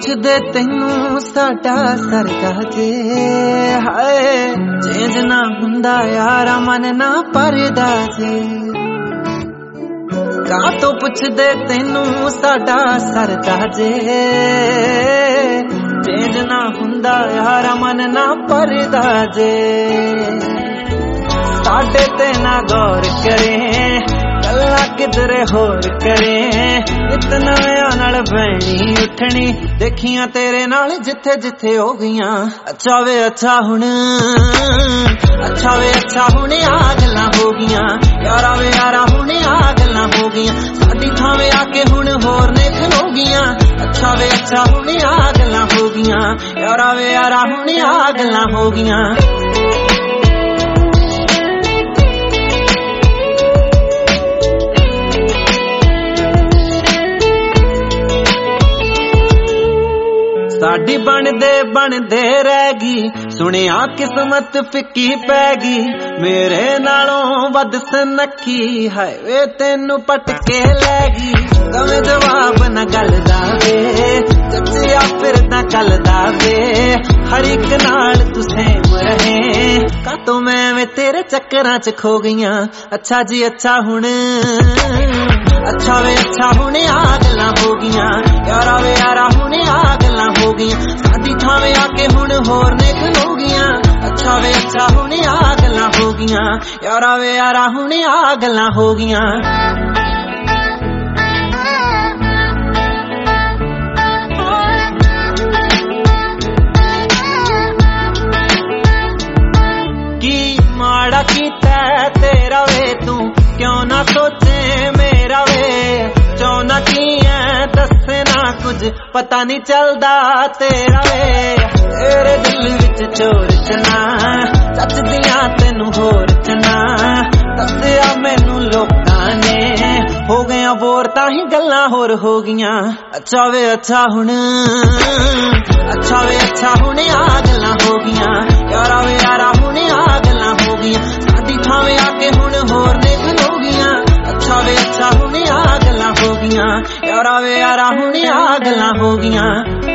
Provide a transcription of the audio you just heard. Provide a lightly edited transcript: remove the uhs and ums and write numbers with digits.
ਪੁੱਛਦੇ ਤੈਨੂੰ ਸਾਡਾ ਸਰਦਾ ਜੇ ਹਾਏ ਚੇਂਜ ਨਾ ਹੁੰਦਾ ਯਾਰਾ ਮਨ ਨਾ ਪਰਦਾ ਜੇ ਕਾਤੋਂ ਪੁੱਛਦੇ ਤੈਨੂੰ ਸਾਡਾ ਸਰਦਾ ਜੇ ਚੇਂਜ ਨਾ ਹੁੰਦਾ ਯਾਰਾ ਮਨ ਨਾ ਪਰਦਾ ਜੇ ਸਾਡੇ ਤੇ ਨਾ ਗੌਰ ਕਰੇ ਗੱਲਾਂ ਕਿਧਰੇ ਹੋਰ ਕਰੇ ਇਤਨਾ ਨਾਲ ਬਹਿਣੀ ਉੱਠਣੀ ਦੇਖੀਆਂ ਤੇਰੇ ਨਾਲ ਜਿੱਥੇ ਜਿੱਥੇ ਹੋ ਗਈਆਂ ਅੱਛਾ ਵੇ ਅੱਛਾ ਹੁਣ ਆ ਗੱਲਾਂ ਹੋ ਗਈਆਂ ਯਾਰਾ ਵੇ ਯਾਰਾ ਹੁਣ ਆ ਗੱਲਾਂ ਹੋ ਗਈਆਂ ਸਾਡੀ ਥਾਵੇਂ ਆ ਕੇ ਹੁਣ ਹੋਰ ਨੇ ਖਲੋ ਗਈਆਂ ਅੱਛਾ ਵੇ ਅੱਛਾ ਹੁਣ ਆ ਗੱਲਾਂ ਹੋ ਗਈਆਂ ਯਾਰਾ ਵੇ ਯਾਰਾ ਹੁਣ ਆ ਗੱਲਾਂ ਹੋ ਗਈਆਂ ਸਾਡੀ ਬਣਦੇ ਰਹਿ ਗਈ ਸੁਣਿਆ ਕਿਸਮਤ ਫਿੱਕੀ ਪੈ ਗਈ ਮੇਰੇ ਨਾਲੋਂ ਵੱਧ ਸਨੱਖੀ ਹਾਏ ਵੇ ਤੈਨੂੰ ਪਟਕੇ ਲੈ ਗਈ ਕਵੇਂ ਜਵਾਬ ਨਾ ਗੱਲ ਦਾ ਵੇ ਚੱਚਿਆ ਫਿਰਦਾ ਚੱਲਦਾ ਵੇ ਹਰ ਇੱਕ ਨਾਲ ਤੂੰ ਸੇਮ ਰਹੇ ਕਾਤੋਂ ਮੈਂ ਵੇ ਤੇਰੇ ਚੱਕਰਾਂ ਚ ਖੋ ਗਈਆਂ ਅੱਛਾ ਜੀ ਅੱਛਾ ਹੁਣ ਅੱਛਾ ਵੇ ਅੱਛਾ ਹੁਣ ਆ ਗੱਲਾਂ ਹੋ ਗਈਆਂ ਯਾਰਾ ਵੇ ਯਾਰਾ ਹੁਣ ਆ ਗੱਲਾਂ ਹੋ ਗਈਆਂ ਸਾਡੀ ਥਾਵੇਂ ਆ ਕੇ ਹੁਣ ਹੋਰ ਨੇ ਖਲੋ ਗਈਆਂ ਅੱਛਾ ਵੇ ਅੱਛਾ ਹੁਣ ਆ ਗੱਲਾਂ ਹੋ ਗਈਆਂ ਯਾਰਾ ਵੇ ਯਾਰਾ ਹੁਣ ਆ ਗੱਲਾਂ ਹੋ ਗਈਆਂ ਕੀ ਮਾੜਾ ਕੀਤਾ ਤੇਰਾ ਵੇ ਤੂੰ ਕਿਉਂ ਨਾ ਸੋਚੇ ਮੇਰਾ ਵੇ ਚਾਹੁੰਦਾ ਕੀ ਐ ਦੱਸੇ ਨਾ ਕੁਝ ਪਤਾ ਨਹੀਂ ਚੱਲਦਾ ਤੇਰਾ ਵੇ ਤੇਰੇ ਦਿਲ ਵਿੱਚ ਚੋਰ ਚਨਾ ਚੱਚਦੀਆਂ ਤੈਨੂੰ ਹੋਰ ਚਨਾ ਦੱਸਿਆ ਮੈਨੂੰ ਲੋਕਾਂ ਨੇ ਹੋ ਗਿਆ ਬੋਰ ਤਾਂ ਹੀ ਗੱਲਾਂ ਹੋਰ ਹੋ ਗਈਆਂ ਅੱਛਾ ਵੇ ਅੱਛਾ ਹੁਣ ਆ ਗੱਲਾਂ ਹੋ ਗਈਆਂ ਯਾਰਾ ਵੇ ਯਾਰਾ ਹੁਣ ਆ ਗੱਲਾਂ ਹੋ ਗਈਆਂ ਸਾਡੀ ਥਾਵੇਂ ਆ ਕੇ ਹੁਣ ਹੋਰ ਨੇ ਖਲੋ ਗਈਆਂ ਅੱਛਾ ਵੇ ਅੱਛਾ ਹੁਣ ਆ ਗੱਲਾਂ ਹੋ ਗਈਆਂ ਯਾਰਾ ਵੇ ਯਾਰਾ ਹੁਣ ਆ ਗੱਲਾਂ ਹੋ ਗਈਆਂ